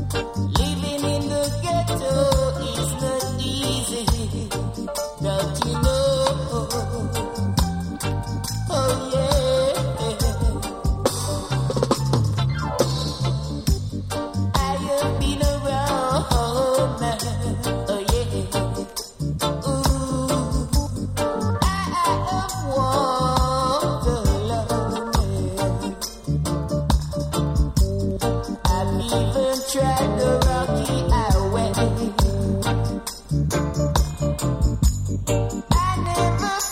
Living in the ghetto is not easy, don't you know? Oh yeah, I have been around, oh yeah. Ooh, I have walked alone. I've even tried the rocky highway. I never